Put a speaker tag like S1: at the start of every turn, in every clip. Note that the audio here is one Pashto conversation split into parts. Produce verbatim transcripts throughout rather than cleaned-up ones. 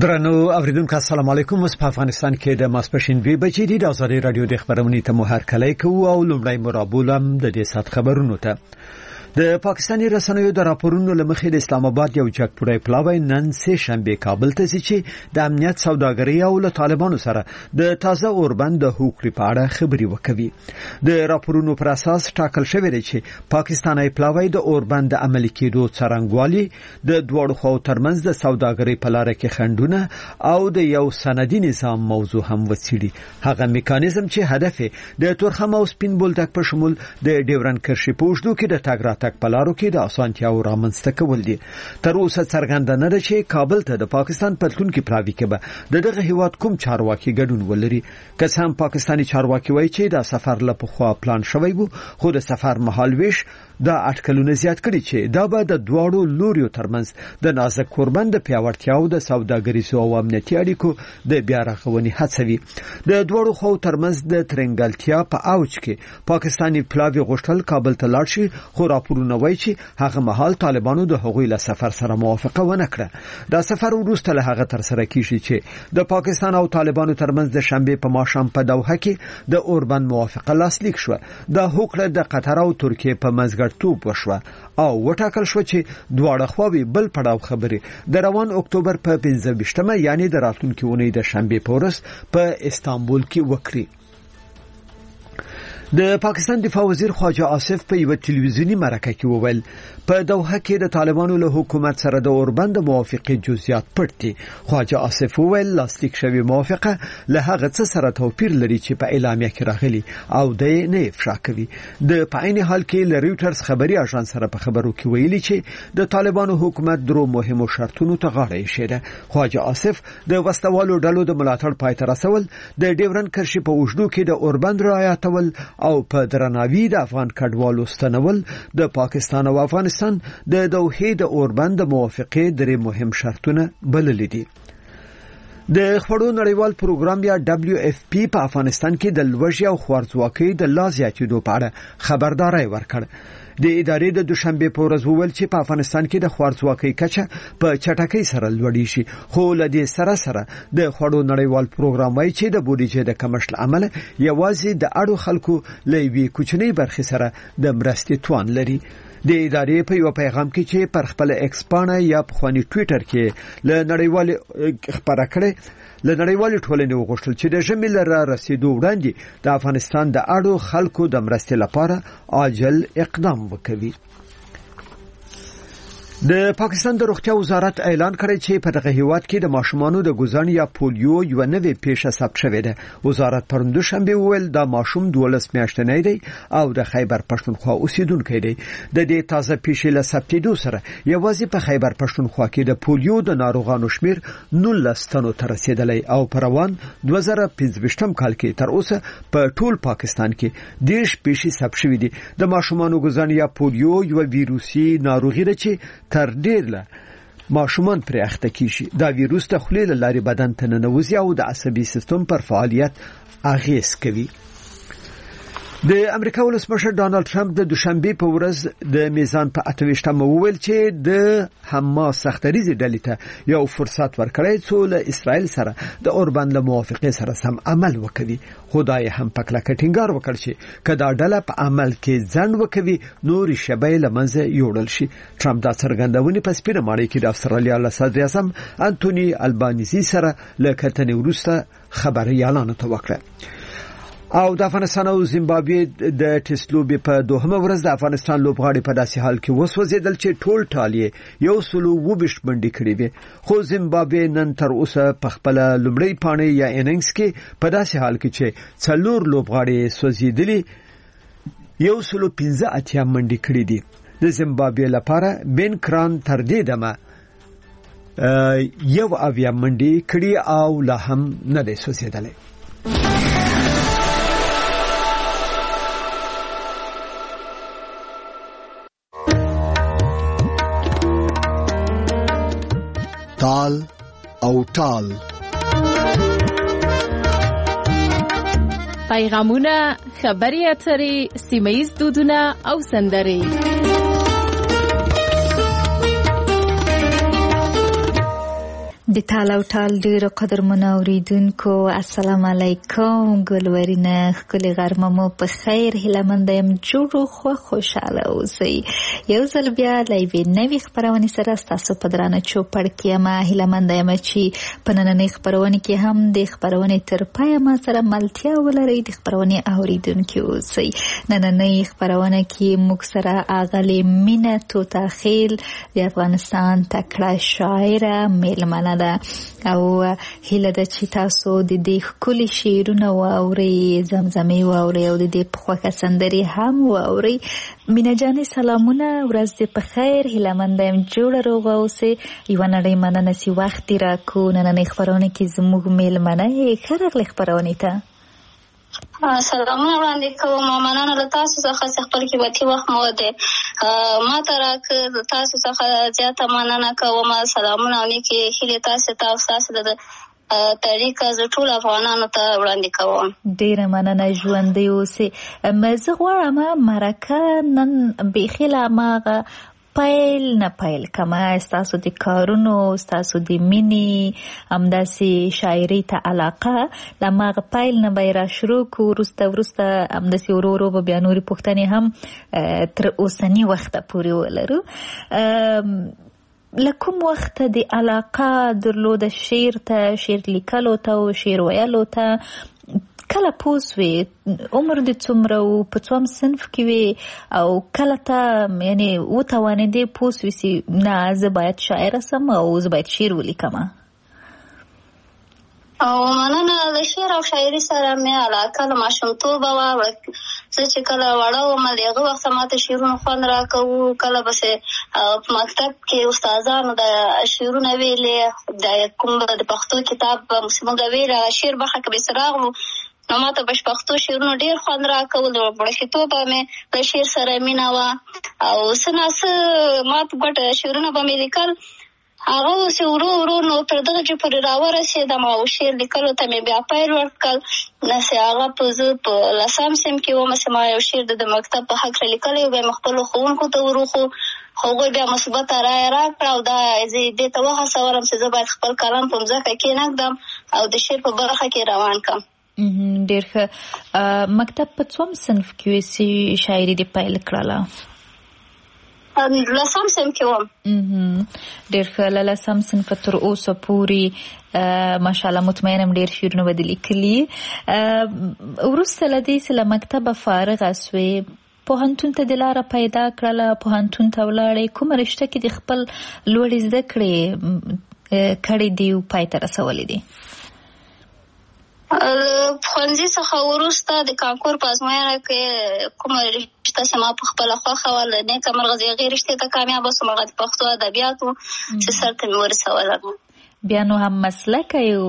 S1: درنو اوریدونکو السلام علیکم. اوس په افغانستان کې د ماسپښین دوه بجې دي. د آزادي رادیو د خبرونې ته مو هرکلی کوو او لومړی مرابولم د دې سات خبرونو ته. د پاکستاني رسنیو د راپورونو لمخې د اسلام آباد یو جګپوړی پلاوی نن سه شنبه کابل ته ځي چې د امنیت سوداګرۍ او له طالبانو سره د تازه اوربند د حقوقي په اړه خبري وکوي. د راپورونو پر اساس ټاکل شوی دی چې پاکستاني پلاوی د اوربند د عملي کېدو څرنګوالي د دوړو خو ترمنځ د سوداګرۍ په لار کې خندونه او د یو سندي نظام موضوع هم وڅېړي. هغه میکانیزم چې هدف د تورخم او سپین بولدک په شمول د ډیورن کرښې په وشدو کې د تاګرات تک پلارو کې د اسانتیاو رامنځته کول دي. تر اوسه څرګنده نه ده چې کابل ته د پاکستان پتلونکو پلاوی کې به د دغه هیواد کوم چارواکي ګډون ولري. که سم پاکستاني چارواکي وایي چې دا سفر له پخوا پلان شوی وو، خو د سفر مهال ویش دا اټکلونه زیات کړي چې دا به د دواړو لوريو ترمنځ د نازک قربند پیاوړتیا او د سوداګریزو او امنیتي اړیکو د بیا رغونې هڅوي. د دواړو خو ترمنځ د ترنګلتیا په اوج کې پاکستاني پلاوی غوښتل کابل ته لاړ شي، خو راپورونه وایي چې هغه مهال طالبانو د هغوی له سفر سره موافقه ونه کړه. دا سفر وروسته له هغه تر سره کیږي چې د پاکستان او طالبانو ترمنځ د شنبه په ماښام په دوحه کې د اوربند موافقه لاسلیک شو. دا هوکړه د قطر او ترکیه په منځګړیتوب وشوه او وټاکل شو چې دواړه خواوې بل پړاو خبرې د روان اکتوبر په پنځه ویشتمه یعنی د راتلونکي اونۍ د شنبه په ورځ په استانبول کې وکړي. د پاکستان دفاع وزیر خواجه آصف په یو ټلویزیونی مرکه کې وویل په دوحه کې د طالبانو له حکومت سره د اوربند موافقه جزئیات پټ دي. خواجه آصف وویل لاسلیک شوی موافقه له هغه څه سره توپیر لري چې په اعلامیه کې راغلي او د نه افشا کوي. د پاین حال کې ل رويټرز خبري اژانس سره په خبرو کې ویلي چې د طالبانو حکومت درو مهمو شرطونو ته غاړه ایښې. خواجه آصف د وسوالو ډلو د ملاتړ پای ته رسول، د ډیورن کرښې په وجودو کې د اوربند رعایتول او په درناوي د افغان کډوالو ستنول د پاکستان او افغانستان د دوحې د اوربند موافقه درې مهم شرطونه بلل دي. د خبرو نړیوال پروګرام یا دبليو اف پی په افغانستان کې د لوږې او خوارځواکۍ د لا زیاتېدو په اړه خبرداري ورکړه. د ادارې د دوشنبه په ورځ وویل چې په افغانستان کې د خوارځواکۍ کچه په چټکۍ سره لوړې شي، خو له دې سره سره د خړو نړیوال پروګرام وايي چې د بودیجې د کمښت عمله یوازې د اړو خلکو لوي کوچنۍ برخې سره د مرستې توان لري. د ادارې په یو پیغام کې چې پر خپل ایکس پاڼه یا په خواني ټوئیټر کې له نړیوال خبره کړې له نړیوال ټولنې وغوښتل چې د ژمي لره رسیدو وړاندې د افغانستان د اړو خلکو د مرستې لپاره عاجل اقدام وکړي. د پاکستان د روغتیا وزارت اعلان کړی چې په دغه هیواد کې د ماشومانو د ګوزن یا پولیو یو نوې پیښه ثبت شوې ده. وزارت پرون دوشنبه ویل دا ماشوم دولس میاشتنی دی او د خیبر پښتونخوا اوسیدونکی دی. د دې تازه پیښې له ثبتېدو سره یوازې په خیبر پښتونخوا کې د پولیو د ناروغانو شمیر نولس تنو ته رسیدلی او په روان دوه زره پنځه کال کې تر اوسه په ټول پاکستان کې دیش پیښې ثبت شوې دي. د ماشومانو ګوزن یا پولیو یو ویروسي ناروغي ده چې تر ډیر له ماشومان پر اخته کیږي. دا ویروس د خولې له لارې بدن ته ننوځي او د عصبي سیستم پر فعالیت اغیز کوي. د امریکا ولسمشر ډانلډ ټرمپ د دوشنبه په ورځ د میزان په اته ویشتمه وویل چې د حماس سختریزي ډلې ته یو فرصت ورکړی چې له اسرائیل سره د اوربند له موافقه سره سم عمل وکړي. خدای هم په کلکه ټینګار وکړ چې کدا ډله په عمل کې ځند وکوي نوري شبای لمنځه یوړل شي. ټرمپ دا څرګندونې په سپینه ماڼۍ کې د استرالیا له صدر اعظم انټونی البانیزي سره له کتنې وروسته خبري اعلان وکړ. او د افغانستان او زیمبابوې د ټیسټ لوبې په دوهمه ورځ د افغانستان لوبغاړي په داسې حال کې وسوځیدل چې ټول ټالیه یو سلو وبش باندې کړی وي، خو زیمبابوې نن تر اوسه په خپل لومړی پاڼې یا اننګز کې په داسې حال کې چې څلور لوبغاړي سوځیدلي یو سلو پنځه اتیا منډي کړی دي. د زیمبابوې لپاره بن کران تر دې دمه یو اویا منډي کړی او لا هم نه دی سوځیدلی.
S2: تال او تال
S3: پیغامونه، خبري اترې، سیمه‌ییز دودونه او سندرې.
S4: د تال او تال ډیرو قدرمنو اوریدونکو السلام علیکم. ګلورینه ښکلې غرمه مو په خیر هیله مند یم. جوړ خو خوشاله اوسئ. یو ځل بیا له یوې نوې خپرونې سره ستاسو په درانه چوپړ کې یم. هیله مند یم چې په نننۍ خپرونې کې هم د خپرونې تر پایه ما سره ملتیا ولرئ، د خپرونې اوریدونکي اوسئ. نننۍ خپرونه کې موږ سره اغلې مینه توته خیل د افغانستان تکړه شاعره میلمنه ده او هیله ده چې تاسو د دې ښکلي شعرونه واورئ، زمزمې واورئ او د دې په خوښه سندرې هم واورئ. مینه جانې سلامونه، ورځ دې په خیر. هیله منده یم جوړه روغه اوسئ. یوه نړۍ مننه چې وخت دې راکړو نننۍ خپرونه کې زموږ میلمنه یې. ښه راغلې خپرونې ته.
S5: سلامونه وړاندې کوم. مننه له تاسو څخه چې خپل قیمتي وخت مو دی ما ته راکړ. تاسو څخه زیاته مننه کوم. سلامونه او نیکې هیلې تاسو ته او ستاسو د طریقه زه ټول افغانانو ته وړاندې کوم.
S4: ډیره مننه، ژوندۍ اوسئ. زه غواړم مرکه نن بیخي له هماغه پیل نه پیل کما ستاسو د کارونو، ستاسو د مینې همداسې شاعري ته علاقه له هماغه پیل نه به یې را شروع کړو. وروسته وروسته همداسې ورو ورو به بیا نورې پوښتنې هم تر اوسني وخته پورې ولرو. له کوم وخته د علاقه درلوده شعر ته، شعر لیکلو ته او شعر ویلو ته؟ کله پوسوي عمر د څومره او په څوم صنف کې وي او کله ته یعنی وتوانېدې پوسوي چې نه زه باید شاعره سم او زه باید شعر ولیکم؟
S5: او مننه. د شعر او شاعري سره مې علاقه له ماشومتوبه وه. زه چې کله وړه وم د هغه وخته ماته شعرونه خوند راکوو. کله بسې په مکتب کې استادانو د شعرونه ویلې، د کوم د پښتو کتاب موږ ویل شعر برخه کې به څه راغلو نو ماته په پښتو شعرونو ډېر خوند راکول. د وړکتوبه مې له شعر سره مینه وه او څه ناڅه ماته ګټه شعرونه به مې لیکل. هغه اوسې ورو ورو نو تر دغه چې پورې راورسېدم او شعر لیکلو ته مې بیا پیل ورکړل. نسې هغه په زه په لسم صنف کې وم چې ما یو شعر د مکتب په هکله لیکلی و. بیا مې خپلو ښوونکو ته وروښو، هغوی بیا مثبته رایه راکړه او دا زه دې ته وهڅولم چې زه باید خپل قلم په مځکه کېنږدم او د شعر په برخه کې روان کړم.
S4: ډېر ښه. مکتب په څوم صنف کې وې چې شاعري دې پیل کړله؟
S5: لسم صنف کې وم.
S4: ډېر ښه. له لسم صنفه تر اوسه پورې ماشاءالله مطمئنم ډېر شعرونه به دې لیکلي. وروسته له دې چې له مکتبه فارغه سوې پوهنتون ته دې لاره پیدا کړله، پوهنتون ته ولاړې. کومه رشته کې دې خپل لوړې زده کړې کړې دي او پای ته رسولې دي؟
S5: ښوونځي څخه وروسته د کانکور په ازموینه کې کومه رشته چې ما په خپله خوښه وه له نیکه مرغه د هغې رشتې ته کامیابه سوم. هغه د پښتو ادبیاتو چې سر ته مې ورسوله.
S4: بیا نو هم مسلکه یو.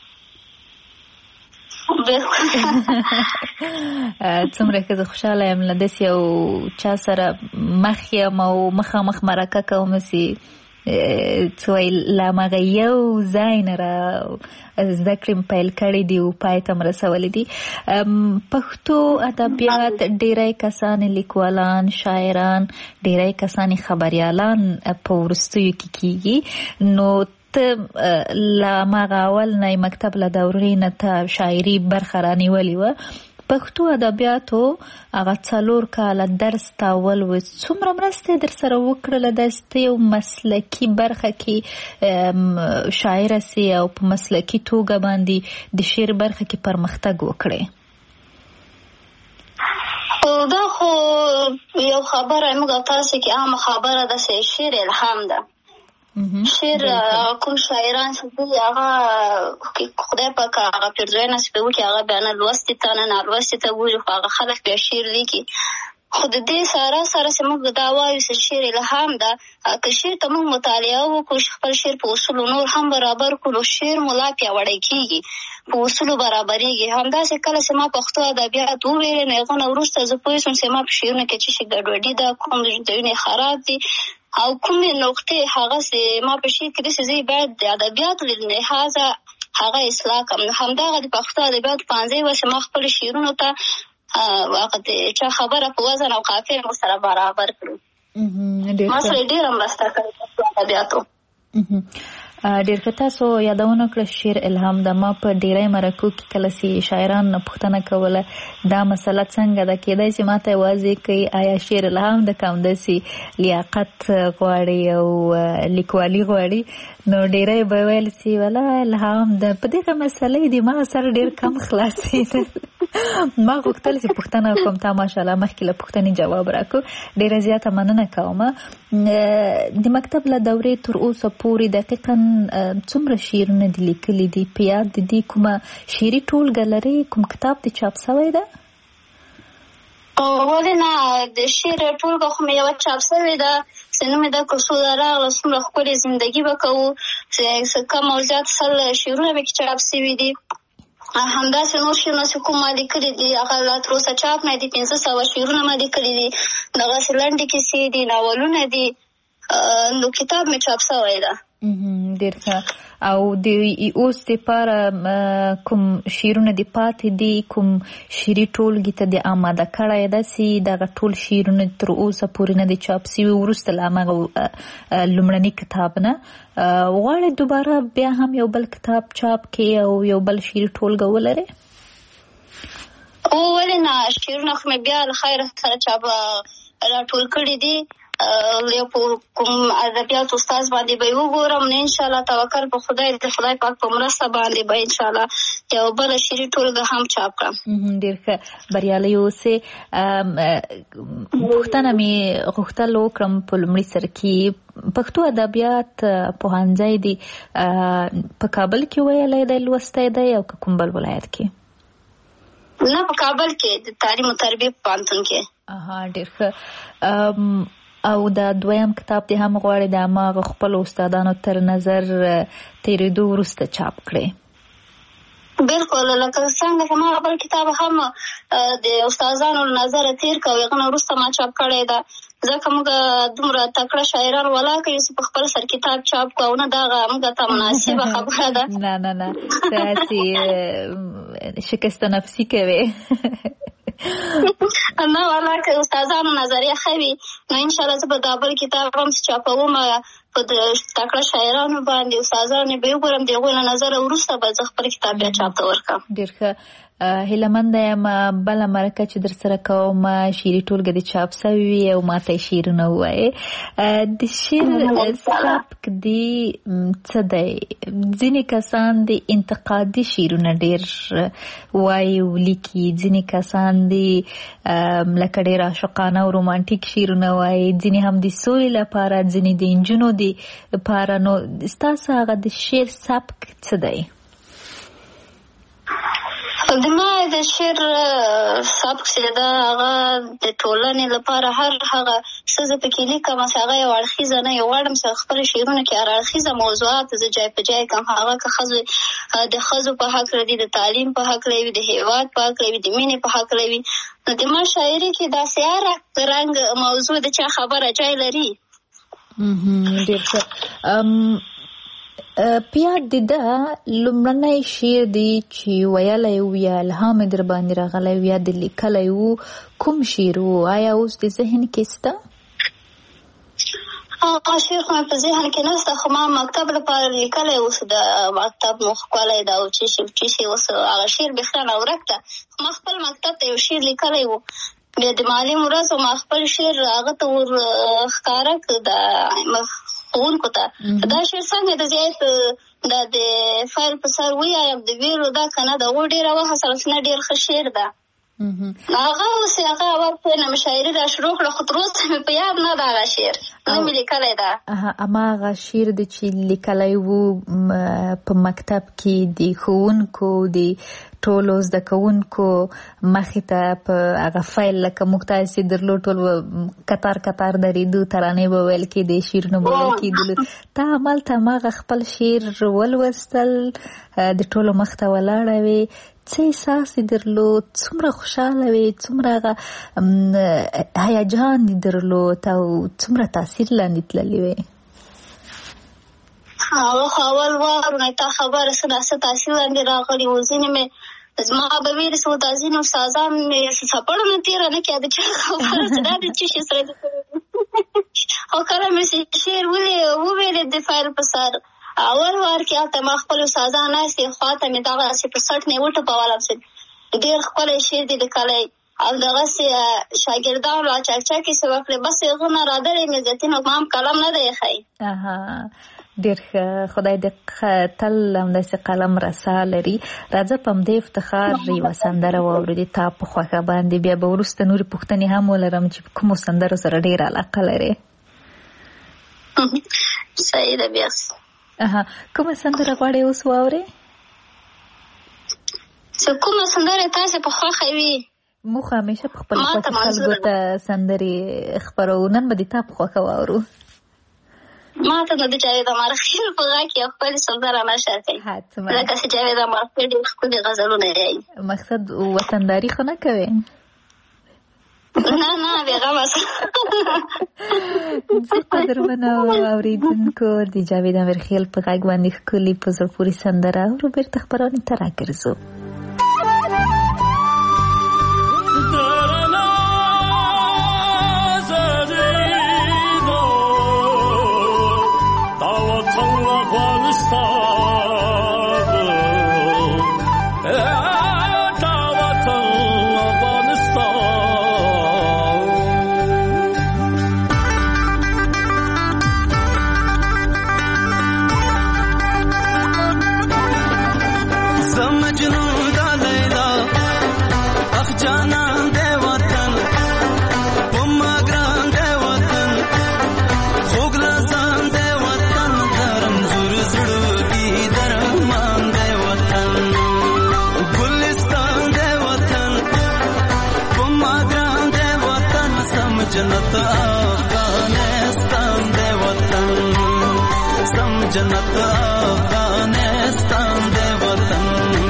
S4: څومره که زه خوشحاله یم له داسې یو چا سره مخ یم او مخامخ مرکه کوم چې څه وایي له هماغه یو ځای نه را زده کړې پیل کړې دي او پای ته م رسولې دي. پښتو ادبیات ډېری کسان لیکوالان، شاعران، ډېری کسان خبریالان په وروستیو کې کېږي. نو ته له هماغه اول نه مکتب له دورې نه ته شاعري برخه رانیولې وه. پښتو ادبیاتو هغه څلور کاله درس تاول و. څومره مرسته در سره وکړله داسې ته یو مسلکي برخه کې شاعره سي او په مسلکي توګه باندې د شعر برخه کې پرمختګ وکړې؟
S5: دا خو یو خبره موږ تاسو کې عامه خبره ده چې شعر الهام ده. شعر کوم شاعران چې دوی هغه خدای پاک هغه پېرزوینه چې به وکړي هغه بیا نه لوستي ته نه نالوستي ته ګوري خو هغه خلک بیا شعر لیکي. خو د دې سره سره چې موږ دا وایو چې شعر الهام ده، که شعر ته موږ مطالعه وکړو خپل شعر په اصولو نور هم برابر کړو شعر مو لا پیاوړی کېږي، په اصولو برابرېږي. همداسې کله چې ما پښتو ادبیات وویلې نو هغه نه وروسته زه پوه شوم چې ما په شعرونو کې څه شي ګډوډي ده، کوم ځایونه خراب دي او کومې نقطې هغه چې ما په شعر کې داسې ځای باید د ادبیاتو له لحاظه هغه اصلاح کړم. همدغه د پښتو ادبیاتو پانځی وه چې ما خپلو شعرونو ته هغه د چا خبره په وزن او قافیه مو سره برابر کړو. ما سره ډېره مرسته کړې پښتو ادبیاتو.
S4: ډېر ښه. تاسو یادونه کړه شعر الهام د ما په ډېری مرکو کې کله چې شاعران پوښتنه کوله دا مسله څنګه ده، کېدای شي ما ته یوازې کوي آیا شعر الهام د که همداسې لیاقت غواړي او لیکوالي غواړي، نو ډېری به ویل چې ولا الهام د په دغه مسلې د ما سر ډېر کم خلاصېده. ما غوښتل چې پوښتنه کوم، تا ماشاءالله مخکې له پوښتنې جواب راکړو، ډېره زیاته مننه کوم. د مکتب له دورې تر اوسه پورې دقیقاً څومره شعرونه دي لیکلي دي؟ په یاد د دې کومه شعري ټولګه لري؟ کوم کتاب دې چاپ شوی ده؟
S5: ولې نه، د شعر ټولګه خو مې یوه چاپ شوې ده، چې نوم یې ده کوڅو ده راغله څومره ښکلې زندګي به کوو، چې کم او زیات سل شعرونه مې کې چاپ شوي دي. همداسې نور شعرونه چې کوم ما لیکلي دي هغه لا تر اوسه چاپ نه دي، پنځه سوه شعرونه ما لیکلي دي، دغسې لنډې کیسې دي، ناولونه دي، نو کتاب مې چاپ شوی ده.
S4: ډېر ښه. او د اوس دپاره کوم شعرونه دې پاتې دي، کوم شعري ټولګې ته دې آماده کړی ده چې دغه ټول شعرونه تر اوسه پورې نه دي چاپ شوي، وروسته له همغه لومړني کتاب نه غواړې دوباره بیا هم یو بل کتاب چاپ کړې او یو بل شعري ټولګه ولرې؟
S5: او ولې نه، شعرونه خو مې بیا له خیره سره چاپ راټول کړي دي، یو په کوم ادبیات استاد باندې به یې وګورم، نو انشاءالله توکل په خدای، د خدای پاک په مرسته باندې به انشاءالله یو بله شعري ټولګه هم چاپ کړم.
S4: ډېر ښه، بریالی اوسې. پوښتنه مې غوښتل وکړم په لومړي سر کې، پښتو ادبیات پوهنځی دی په کابل کې ویلی دی لوستی دی او که کوم بل ولایت کې؟
S5: نه، په کابل کې د تعلیم او تربیې په پوهنتون کې.
S4: اها، ډېر ښه. او دا دویم کتاب دې هم غواړي د هماغه خپلو استادانو تر نظر تېرېدو وروسته چاپ کړې؟
S5: بلکل، لکه څنګه چې ما بل کتاب هم د استادانو له نظره تېر کړ، هغه نه وروسته ما چاپ کړی ده، ځکه موږ دومره تکړه شاعران ولاکه یو چې په خپل سر کتاب چاپ کړو، او نه دغه موږ ته مناسبه خبره ده.
S4: نه نه نه، داسې شکست نفسي کوې.
S5: نه والله، که استادانو نظریه ښه وي نو انشاءالله زه به دا بل کتاب هم چاپوم، په تکړه شاعرانو باندې استادانو به وګورم، د هغوی له نظره وروسته به زه خپل کتاب بیا چاپ ته ورکړم.
S4: ډېر ښه. هیلهمنده یم بله مرکه چې در سره کوم شعري ټولګه د چاپ شوي وي او ما ته یې شعرونه ووایې. د شعر سبک دې څه دی؟ ځینې کسان د انتقادي شعرونه ډېر وایي او لیکي، ځینې کسان د لکه ډېر عاشقانه او رومانټیک شعرونه وایي، ځینې هم د سولې لپاره، ځینې د نجونو دپاره. نو ستاسو هغه د شعر سبک څه دی؟
S5: د ما د شعر سبک چې ده هغه د ټولنې لپاره هر هغه څه زه پکې لیکم چې هغه یو اړخیزه نه، یو غواړم چې خپلو شعرونو کې هر اړخیزه موضوعات زه جای په جای کړم، هغه که ښځو د ښځو په هکله دي، د تعلیم په هکله وي، د هېواد په هکله وي، د مینې په هکله وي، نو د ما شاعري کې داسې هر رنګ موضوع د چا خبره جای لري.
S4: ډېر ښه. په یاد دې ده لومړنی شعر دی چې ویلی و یا الهام یې در باندې راغلی و یا د لیکلی و، کوم شعر و؟ آیا اوس د ذهن کې شته؟
S5: هغه شعر خو مې په ذهن کې نشته، خو ما مکتب لپاره لیکلی اوس د مکتب مو ښکلی ده او چې شي چې شي اوس هغه شعر بېخیانه ورک ده. ما خپل مکتب ته یو شعر لیکلی و، بیا د معلم ورځ ما خپل شعر هغه ته ور ښکاره کړ د ښوونکو ته. دا شعر څنګه د زیات دا د فایل په سر ویایم د ویلو دا که نه د هغو ډېره وهڅول چې نه ډېر ښه شعر ده. هغه اوس هغه اول نه مې شاعري را شروع کړه، خو تر اوسه مې په یاد نه ده هغه شعر، نه مې لیکلی ده.
S4: هماغه شعر دی چې لیکلی و په مکتب کې د ښوونکو د ټولو زده کوونکو مخې ته په هغه فایل لکه موږ تاسې درلود ټول کتار کتار درېدو، ترانې به ویل کېدې، شعرونه به ویل کېدلو. ته همالته هماغه خپل شعر ولوستل، د ټولو مخ ته ولاړه وې، څه احساس یې درلود؟ څومره خوشحاله وې؟ څومره هغه هیجان یې درلود او څومره تاثیر لاندې تللې وې؟
S5: هغه خو اول وارونه تا خبره څه څه تاثیر لاندې راغلي و. ځینې مې زما به ویل چې دا ځینې استادان مې څپړو نه تېره نه کړه د چا خبره چې دا د څه شي سره او کله مې شعر وویلې د فایل په سر اول وار کې هلته ما خپل استادان ناستې خواته مې دغسې په سټ نه وټوپولم چې ډېر ښکلی شعر دې لیکلی او دغسې شاګردان را چکچکې څه وکړې بس هغونه رادرې مې زیتون ما هم قلم نه دی ایښی.
S4: ډېر ښه، خدای دې تل همداسې قلم رسا لري. راځه په همدې افتخار یوه سندره واورو د تا په خوښه باندې، بیا به وروسته نورې پوښتنې هم ولرم چې کومو سندرو سره ډېره علاقه لرې.
S5: صحیح ده. بیا
S4: کومه سندره غواړې اوس واورې؟
S5: چې کومه سندره تاسې په خوښه وي.
S4: موږ همیشه په خپل خوښه خلکو ته سندرې خپروو، نن به د تا په خوښه واورو.
S5: ما ته نو د جاوید امارخیل په غږ کې یو ښکلې سندره نشر کوي ځکه چې جاوید امارخیل ډېر ښکلي غزلونه یې.
S4: مقصد وطنداري خو نه کوې؟
S5: نه نه بېغمه څه.
S4: زه قدرمنو اورېدونکو د جاوید امارخیل په غږ باندې ښکلي په زړه پورې سندره اورو، بېرته خپرونې ته راګرځو.
S6: जन्नत अफगानिस्तान दे वतन, सम जन्नत अफगानिस्तान दे वतन।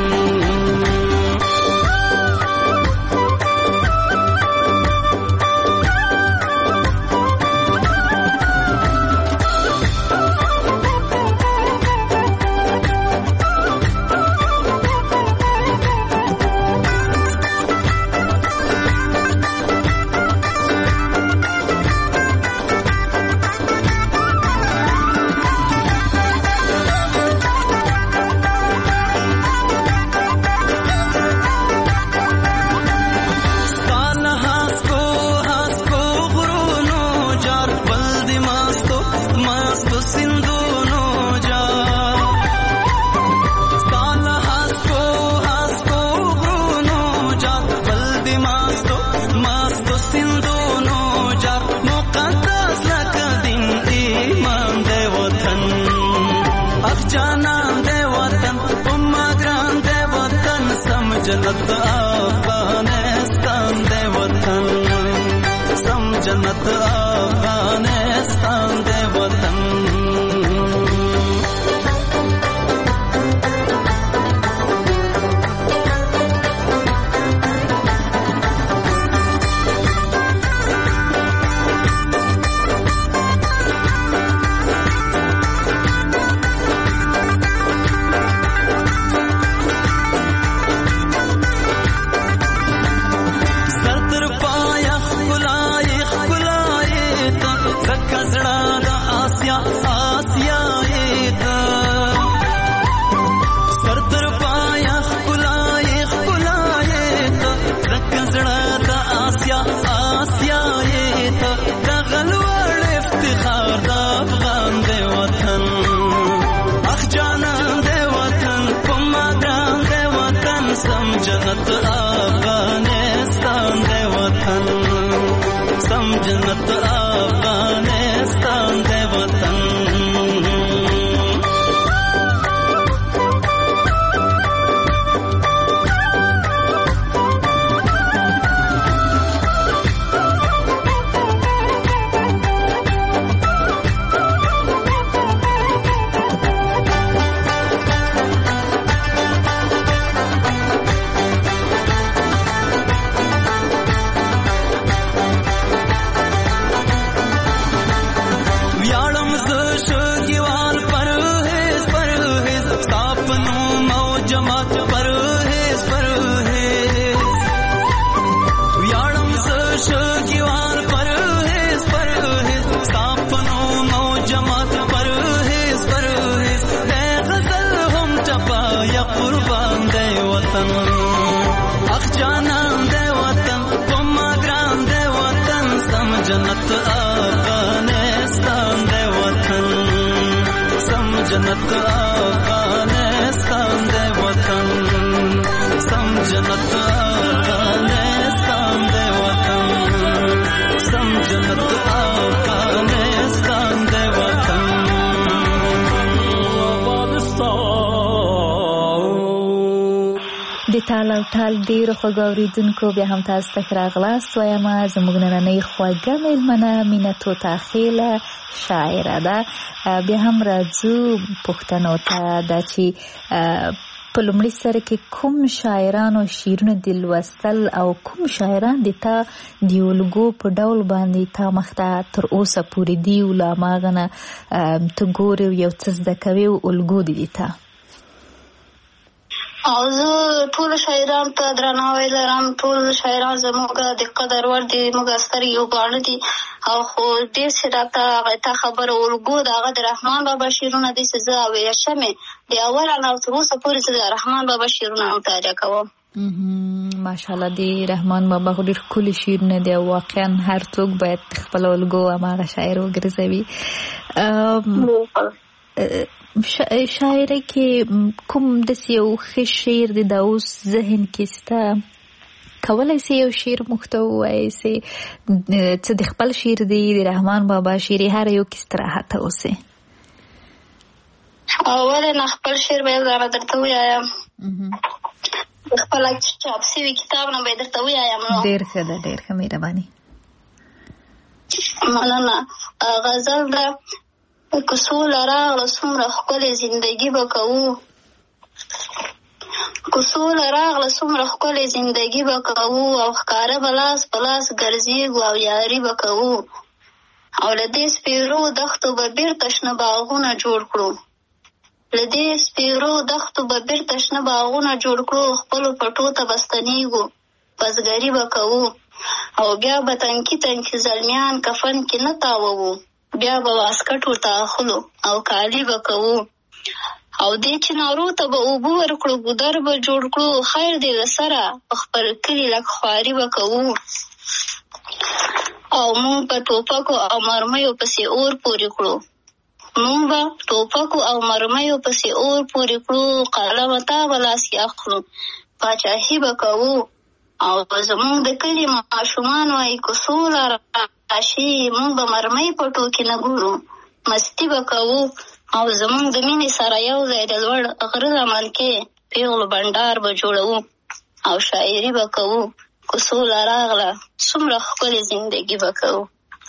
S6: जन्नत अफगानिस्तान दे वतन, सम जन्नत अफगानिस्तान दे वतन। जन्नत अफगानिस्तान दे वतन, सम जन्नत अफगानिस्तान दे वतन। جنت افغانستان دے وطن سم جنت افغانستان دے وطن سم جنت افغانستان دے وطن سم جنت افغانستان دے وطن
S4: د تال او تال ډیرو خوږو اورېدونکو بیا هم تاسو ته ښه راغلاست وایم. زموږ نننۍ خوږه مېلمنه مینه طوطا خېله شاعره ده. بیا هم راځو پوښتنو ته دا چې په لومړي سر کې کوم شاعرانو شعرونه د لوستل او کوم شاعران د تا د الګو په ډول باندې تا مخته تر اوسه پورې دي او له هماغه نه ته ګورې یو څه زده کوې او الګو دي د تا؟
S5: او زه ټول شاعران ته درناوی لرم. ټول شاعران زموږ د قدر وړ دي، موږ سترګې وګاڼه دي. او خو ډېر چې راته هغه ته خبره الګو د هغه د رحمان بابا شعرونه دي چې زه اویه شمې د اوله نه تر اوسه پورې زه د رحمان بابا شعرونه مطالعه کوم.
S4: ماشاءالله د رحمان بابا خو ډېر ښکلي شعرونه دي او واقعا هر څوک باید خپل الګو هماغه شاعر وګرځوي. شاعرۍ کې کوم داسې یو ښه شعر دی دا اوس ذهن کې سته؟ کولی سې یو شعر موږ ته ووایې چې څه د خپل شعر دی د رحمان بابا شعر هر یو کې استراحت اوسې؟
S5: ولې نه، خپل شعر به یې زه درته ووایم. د خپله چاپ سوي کتاب نه به یې درته ووایم.
S4: ډېر ښه ده، ډېر ښه، مهرباني.
S5: مننه. غزل ده: که سوله راغله څومره ښکلې زندګي به کوو، که سوله راغله څومره ښکلې زندګي به کوو، او ښکاره به لاس په لاس ګرځېږو او یاري به کوو، او له دې سپېرو دښتو به بیرته شنه باغونه جوړ کړو، له دې سپېرو دښتو به بیرته شنه باغونه جوړ کړو، خپلو پټو ته به ستنېږو، بزګري به کوو، او بیا به تنکي تنکي زلمیان کفن کې نه تاووو، بیا به واسکټ ورته اخلو او کالي به کوو، او دې چنارو ته به اوبه ورکړو، ګودر به جوړ کړو، خیر دې له سره په خپل کلي لږ خواري به کوو، او موږ به ټوپکو او مرمیو پسې اور پورې کړو، موږ به ټوپکو او مرمیو پسې اور پورې کړو، قلم تا به لاس کې اخلو، پاچاهي به کوو، او زموږ د کلي ماشومان وایي که سوله راشي موږ به مرمۍ په ټوکې نه ګورو، مستي به کوو، او زموږ د مینې سره یو ځای د لوړ غره لمن کې پیغلو بنډار به جوړوو، او شاعري به کوو، که سوله راغله څومره ښکلې زندګي به کوو.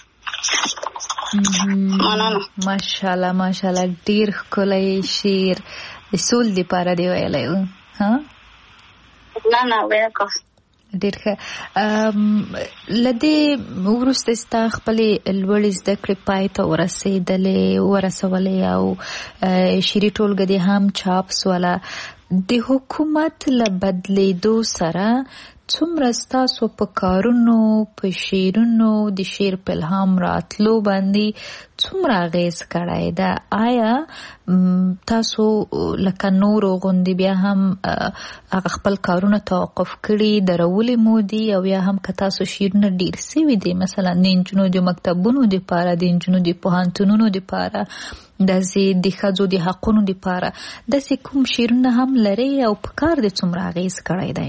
S5: مننه.
S4: ماشاءالله ماشاءالله، ډېر ښکلی شعر د سول دپاره دی ویلی و.
S5: نه نه ویل که
S4: ډېر ښه. له دې وروسته ستا خپلې لوړې زده کړې پای ته ورسېدلې ورسولې او شعري ټولګه دې هم چاپ سوله. د حکومت له بدلېدو سره څومره ستاسو په کارونو په شعرونو د شعر په الهام راتلو باندې څومره اغېز کړی ده؟ آیا تاسو لکه نورو غوندې بیا هم هغه خپل کارونه توقف کړي درولې مو دي، او یا هم که تاسو شعرونه ډېر سوي دي مثلا د نجونو د مکتبونو دپاره د نجونو د پوهنتونونو دپاره داسې د ښځو د حقونو دپاره داسې کوم شعرونه هم لرئ او په کار دې څومره اغېز کړی دی؟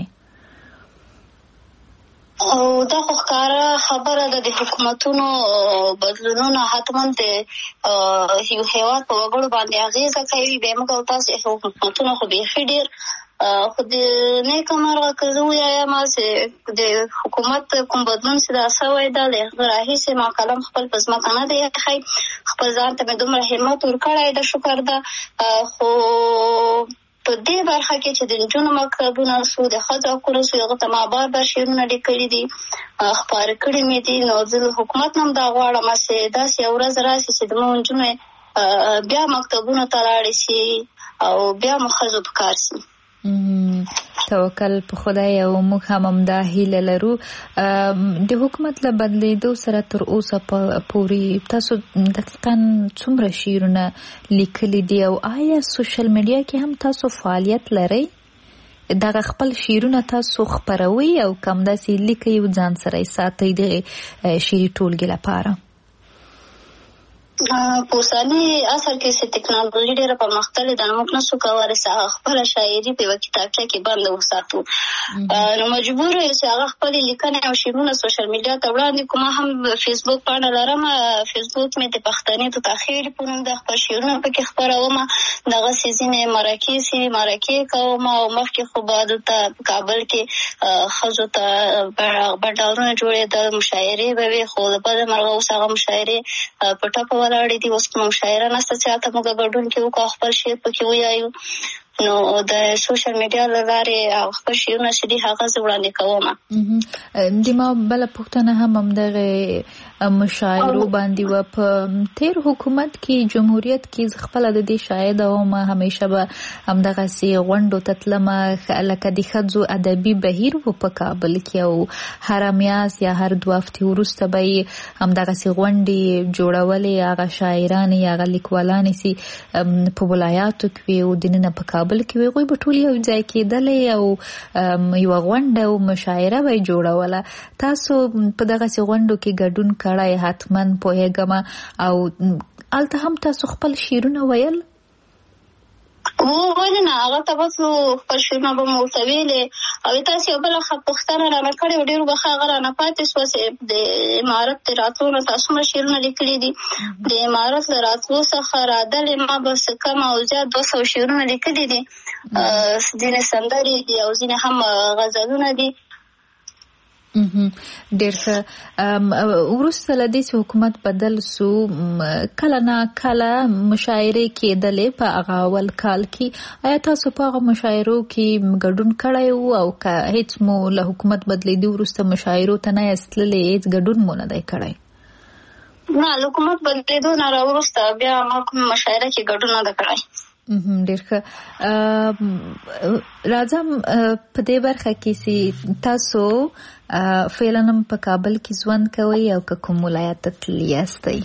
S5: او دا خو ښکاره خبره ده، د حکومتونو بدلونونه حتما د یو هېواد په وګړو باندې اغېزه کوي. بیا موږ او تاسو حکومتونه خو بیخي ډېر خو د نیکه مرغه که زه ووایم چې د حکومت کوم بدلون چې دا سوی ده له هغه راهیسې ما قلم خپل په ځمکه نه دی ایښی، خپل ځان ته مې دومره همت ورکړی ده، شکر ده. خو په دې برخه کې چې د نجونو مکتبونه سو د ښځو حقونه سو هغه ته ما بار بار شعرونه لیکلي دي، خپاره کړي مې دي. نو زه له حکومت نه هم دا غواړم چې داسې یو ورځ راسي چې زموږ نجونې بیا مکتبونو ته لاړې شي او بیا مو ښځو په کار شي.
S4: توکل په خدای او موږ هم همدا هیله لرو. د حکومت له بدلېدو سره تر اوسه پورې تاسو دقیقاً څومره شعرونه لیکلي دي او آیا سوشل میډیا کې هم تاسو فعالیت لرئ؟ دغه خپل شعرونه تاسو خپروي او کوم داسې لیکي او ځان سره ساتي د شعري ټولګې لپاره؟
S5: په اوسني عصر کې چې ټکنالوژي ډېره پرمختللې ده، موږ نشو کولی چې خپله شاعري په یوه کتابچه کې بنده وساتو. نو مجبور یو چې هغه خپلې لیکنې او شعرونه سوشل میډیا ته وړاندې کړو. ما هم فیسبوک پاڼه لرم، فیسبوک مې د پښتنې د تاخیر په نوم د خپل شعرونه پکې خپروم. دغسې ځینې مرکې سي مرکې کوم او مخکې خو به دلته په کابل کې ښځو ته بنډارونه جوړېدل، مشاعرې به وي، خو د بده مرغه اوس هغه مشاعرې په ټپه ولاړې دي. اوس کومه مشاعره نشته چې هلته موږ ګډون کې وکړو، خپل شعر پکې ووایو. نو د سوشل میډیا له لارې خپل شعرونه چې دي هغه زه وړاندې کوم.
S4: د ما بله پوښتنه هم همدغې مشاعرو باندې وه. په تېر حکومت کې جمهوریت کې زه خپله د دې شاهده وم، همیشه به همدغسې غونډو ته تلمه لکه د ښځو ادبي بهیر و په کابل کې، او هره میاشت یا هر دوه هفتې وروسته به یې همدغسې غونډې جوړولې. هغه شاعرانې هغه لیکوالانې چې په ولایاتو کې وي او دننه په کابل کې وي، هغوی به ټول یو ځای کېدلې او یوه غونډه او مشاعره به یې جوړوله. تاسو په دغسې غونډو کې ګډون کړی حتما پوهېږم، او هلته هم تاسو خپل شعرونه ویل؟
S5: و ولې نه، هغه ته به څو خپل شعرونه به مو ورته ویلې. او تاسو یو بله پوښتنه رانه کړې وه، ډېرو به ښه هغه رانه پاتې شوه چې د امارت د راتلو نه تاسو څومره شعرونه لیکلي دي. د امارت له راتلو څخه رادلې ما به څه کم او زیات دوه سوه شعرونه لیکلي دي. ځینې سندرې دي او ځینې هم غزلونه دي.
S4: ډېر ښه. وروسته له دې چې حکومت بدل سو، کله نه کله مشاعرې کېدلې په هغه اول کال کې. آیا تاسو په هغه مشاعرو کې ګډون کړی و، او که هېڅ مو له حکومت بدلېدو وروسته مشاعرو ته نه یاست تللې، هېڅ ګډون مو نه دی کړی؟
S5: نه، له حکومت بدلېدو نه راوروسته بیا ما کوم مشاعره کې ګډون نه دی کړی.
S4: ډېر ښه. راځم په دې برخه کې چې تاسو فعلا هم په کابل کې ژوند کوئ او که کوم ولایت ته تللي یاستئ؟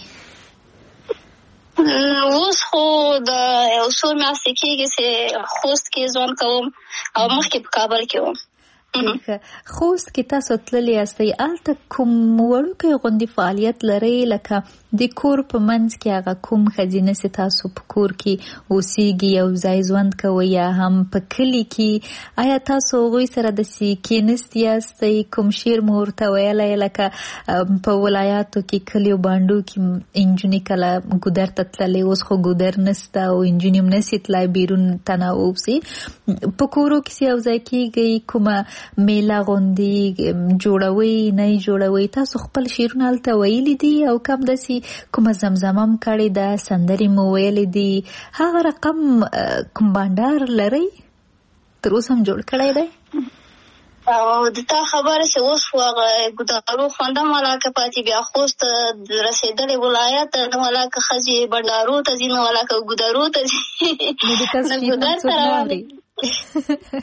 S5: اوس خو د یو څو میاشتې کېږي چې خوست کې ژوند کوم او مخکې په کابل کې وم.
S4: خوست کې تاسو تللي یاستئ، هلته کوم وړوکی غوندې فعالیت لرئ، لکه د کور په منځ کې هغه کوم ښځینه چې تاسو په کور کې اوسېږي یو ځای ژوند کوئ، یا هم په کلي کې؟ آیا تاسو هغوی سره داسې کېنست یاستئ؟ کوم شعر مو ورته ویلی؟ لکه په ولایاتو کې کلیو بانډو کې نجونې کله ګودر ته تللې، اوس خو ګودر نسته او نجونې هم نسي تلای بیرون تنوع سي. په کورو کې یو ځای کېږئ، کومه میله غوندې جوړوي نه جوړوي؟ تاسو خپل شعرونه هلته ویلي دي او کم داسې کومه زمزمه هم کړې ده، سندرې مو ویلې دي، هغه رقم کوم بانډار لرئ تر اوسه هم جوړ کړی دی؟
S5: او د تا خبره چې اوس خو هغه ګودارو خوند هم ولاکه پاتې، بیا خوست رسېدلې ولایت نه ولاکه ښځې بنډارو ته ځي، نه ولاکه ګودارو ته ځي، نه ګودر سره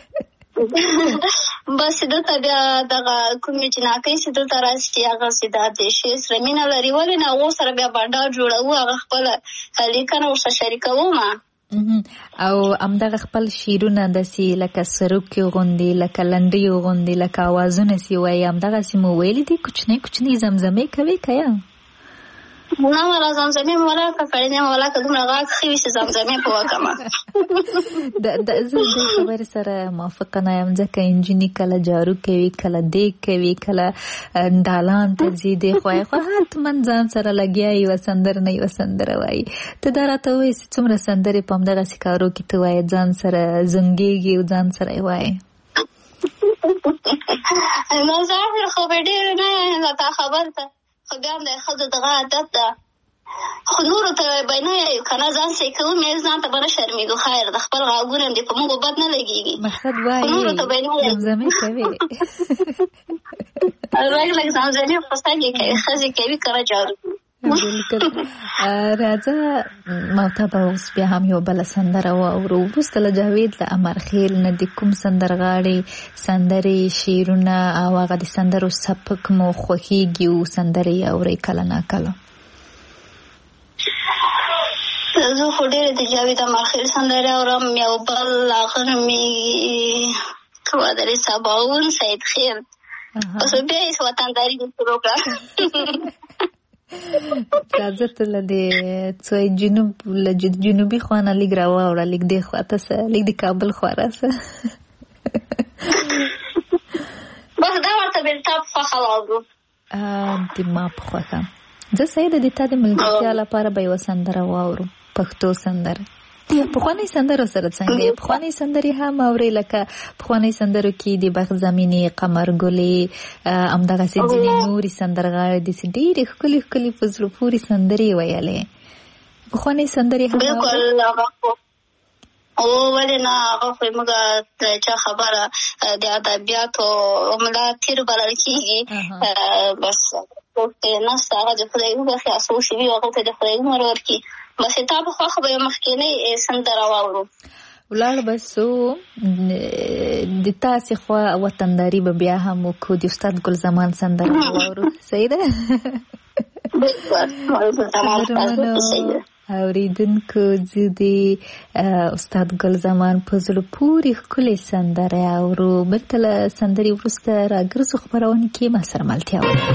S5: بس دلته بیا دغه کومې جناکۍ چې دلته راشي هغه چې دا د شعر سره مینه لري، ولې نه هغو سره بیا بانډار جوړوو، هغه خپله لیکنه ورسره شریکوم.
S4: او همدغه خپل شعرونه داسې لکه سروکې غوندې، لکه لنډیو غوندې، لکه اوازونه چې وایي، همدغسې مو ویلي دي؟ کوچنۍ کوچنۍ زمزمې کوي که یا؟
S5: نه ولا زمزمې مو ولاکه کړې نه، ولاکه دومره غاښ ښه وي چې زمزمې په وکړمه.
S4: زه د خبرې سره موافقه نه یم، ځکه نجونې کله جارو کوي، کله دیګ کوي، کله دالان ته ځي، دی خوا خو حتما ځان سره لګیا یوه سندره نه یوه سندره وایي. ته دا راته ووایې چې څومره سندرې په همدغسې کارو کې ته وایې، ځان سره زنګېږي او ځان سره یې وایې؟
S5: نو ظاهر خو به ډېر نه یم تا خبر ته، خو بیا هم د ښځو دغه عادت ده، خو نورو ته به نه یایو که نه، ځان سې کوو مې ځان ته به نه شرمېږو، خیر د خپل غږونه دې په موږ بد نه لګېږي،
S4: مقصد وایي زمزمې کوي،
S5: لږ لږ زمزمې په سر کې کوي، ښځې کوي که نه جارو.
S4: راځه محتبه اوس بیا هم یو بله سندره واورو. وروسته له جاوید له امرخیل نه د کوم سندرغاړي سندرې شعرونه او هغه د سندرو سبک مو خوښیږي او سندرې اورئ کله نا کله؟
S5: زه خو ډېرې د جاوید امرخیل سندرې اورم. یو بل هغه نومېږي ودرې سباون سید خیر اوس بیا یې وطنداري شروع کړه.
S4: راځه ته له دې څوی جنوب له جنوبي خوا نه لږ راواوړه، لږ دې خوا ته څه لږ د کابل خوا راسه.
S5: بس دا ورته بل تا په خوښه واورو.
S4: د ما په خوښه زه سیده د تا د ملګرتیا لپاره به یوه سندره واورو، پښتو سندره. د پخوانۍ سندرو سره څنګه پخوانۍ سندرې هم اورې؟ لکه پخوانۍ سندرو کې د بخت زمینې، قمر ګلې، همدغسې ځینې نورې سندرغاړې داسې ډېرې ښکلې ښکلې په زړه پورې سندرې ویلې. پخوانۍ سندرې هم
S5: بالکل او ولې نه، هغه خو موږ چا خبره د ادبیاتو ملا تیر بلل کېږي. بس نسته هغه د خدای وبخښي، اصول شوي هغه ته د خدای عمر ورکړي. بس تا په خوښه به یو مخکینۍ سندره واورو.
S4: ولاړ به سو د تاسې خوا وطنداري به بیا هم وکړو، د استاد ګل زمان سندره واورو. صحیح ده؟ اوریدونکو زه د استاد ګل زمان په زړه پورې ښکلې سندره اورو. بېرته له سندرې وروسته راګرځو خپرونې کې ما سره ملتیا وکړو.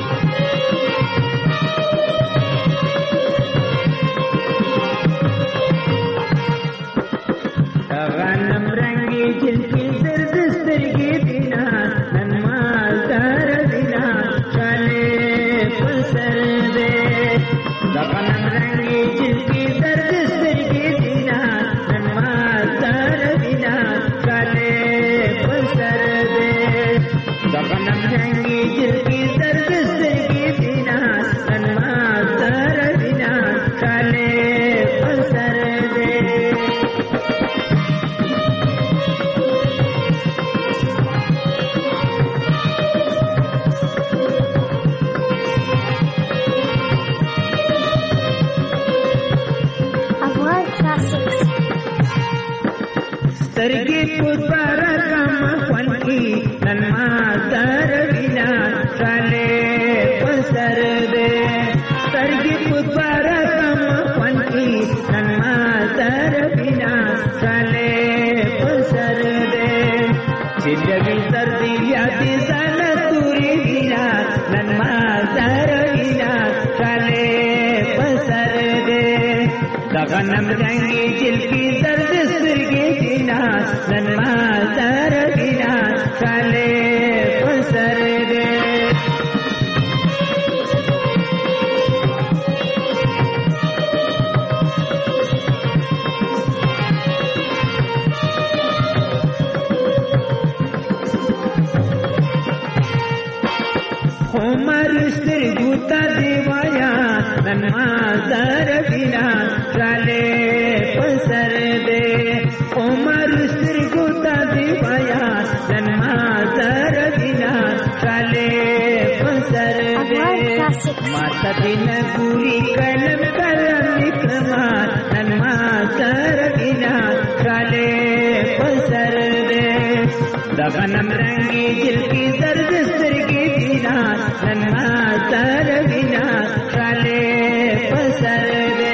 S7: غنم رنگی جلکی زرد سترگی دینا ننمازدار دینا شاله پسر دے. غنم رنگی جلکی زرد سترگی دینا ننمازدار دینا شاله پسر دے. غنم رنگی جلکی زرد سترگی دینا ننمازدار دینا شاله پسر دے. سترګې په بارا کم خوانکی ننمازدار وینا شاله پسر دے. سترګې په بارا کم خوانکی ننمازدار وینا شاله پسر دے. زندگی سردی یادی سال توری وینا ننمازدار وینا شاله پسر دے. غنم رنگی جلکی زرد سترگی دینا ننمازدار دینا شاله پسر دے. عمر سترگو تا دیوایا ننمازدار دینا شاله پسر دے. عمر سترگو تا دیوایا ننمازدار دینا شاله پسر دے. ماتا دین پوری کلم کلم اکرمان ننمازدار دینا شاله پسر دے. غنم رنگی جلکی زرد سترگی دینا ننمازدار دینا شاله پسر دے.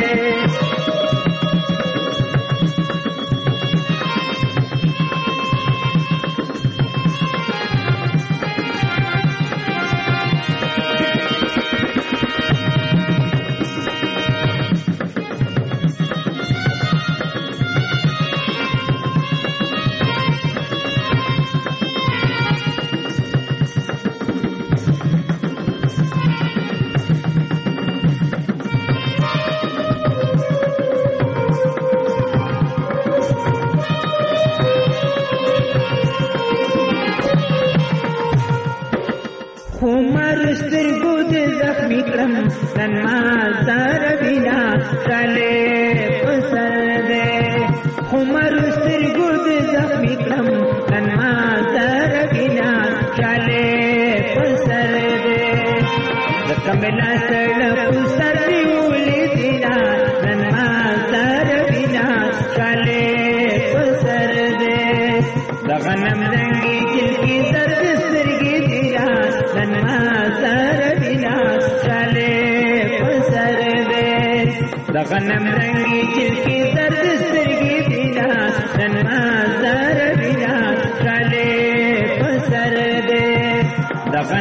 S7: عمر سترګو دې زخمي کړم ننمازدار دینا شاله پسر دے. عمر سترګو دې زخمي کړم ننمازدار دینا شاله پسر دے. زکملا سړ پسر دی ولې دینا ننمازدار دینا شاله پسر دے. غنم رنگی جلکی زرد سترګی دینا ننمازدار دینا شاله پسر دے. غنم رنگی جلکی زرد سترګی دینا ننمازدار دینا شاله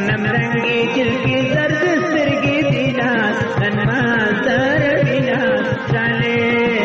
S7: صنم رنگی دل کی زرد سترګې دینا نن ما سره وینا چاله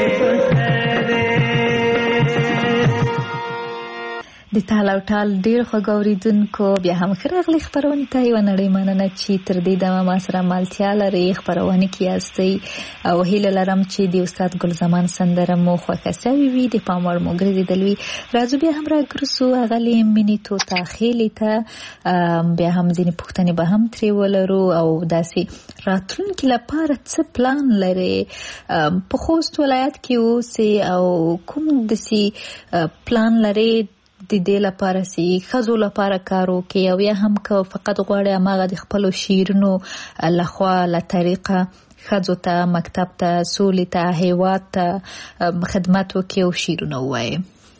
S4: د تال او ټال ډیر خوګوریدونکو بیا هم خراغلی خبرونه ته یو نړۍ مننه چې تر دې دمه ما سره مالتیا لري خبرونه کې یاستئ او هیله لرم چې د استاد ګل زمان سندره مو خوښه شوي وي د پاموړ مو ګرځېدلوي راځو بیا هم راګرځو اغلی منیتو تاخیلی ته بیا هم ځینې پوښتنې به هم ترې ولرو او داسې راتلونکي لپاره څه پلان لري په خوست ولایت کې اوسئ او کوم داسې پلان لري د دې لپاره سي خزو لپاره کارو کې او یا هم که فقط غواړي اماغه د خپل شیرونو لخوا له طریقه خزو ته مکتب ته سولې ته هیواد ته خدمت وکړي او شیرونو وایي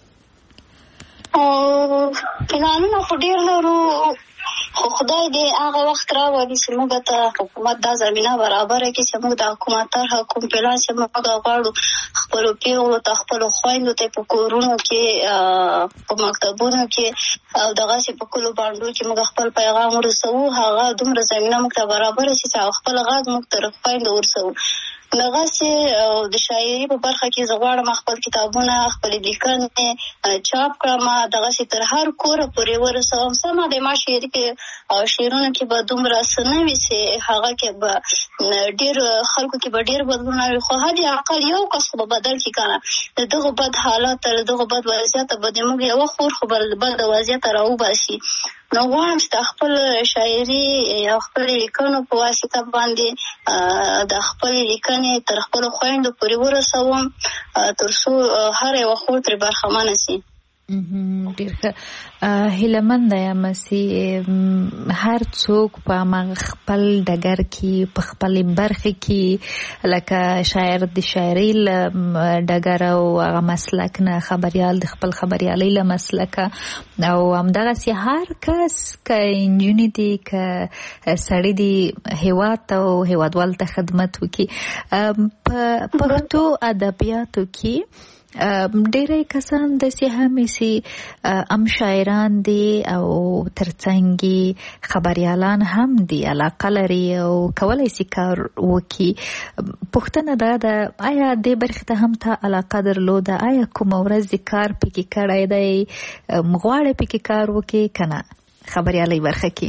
S5: او پلانونه خو ډیر لرو خو خدای دې هغه وخت راوړي چې موږ ته حکومت دا زمینه برابره کړي چې موږ د حکومت تر حکومت پلان چې موږ غواړو خپل پیغلو ته خپل خويندو ته په کورونو کې په مکتبونو کې او دغه چې په کلو باندې چې موږ خپل پیغام ورسوو هغه دومره زمینه موږ ته برابره شي چې خپل غږ موږ ته خويندو ورسوو دغه چې د شاعري په برخه کې زغواړم خپل کتابونه خپل لیکنې چاپ کړم دغه چې تر هر کوره پورې ورسوم سم د ما شعر کې او شعرونه کې به دومره سنوي چې هغه کې به ډیر خلکو کې به ډیر بدلون راوي خو هدي عقل یو کس به بدل کی کنه دغه بد حالات دغه بد وضعیت به د موږ یو خور خو بد وضعیت راو باسي نو غواړم چې خپل شاعري یا خپل لیکنو په واسطه باندې د خپل لیکنې تر خپل خويندو پورې ورسوم ترڅو هر یو خور تر برخمنه شي
S4: ډیر هیلمند یم چې هر څوک په خپل ډګر کې په خپل برخه کې لکه شاعر د شاعري ډګر او هغه مسلک نه خبريال د خپل خبريالي له مسلک او همدغه سي هر کس ک انجینری دي ک سړی دي هیواد او هیوادوال ته خدمت وکي په پښتو ادبیاتو کې ډېرې کسان د سي همې سي ام شاعران دي او ترڅنګ خبريالان هم دي علاقه لري او کولای سي کار وکي پښتنه دا د آیا د برخه ته هم ته علاقه درلوده آیا کوم ورځ کار پکې کړای دی مغواړي پکې کار وکي کنه خبريالي برخه کې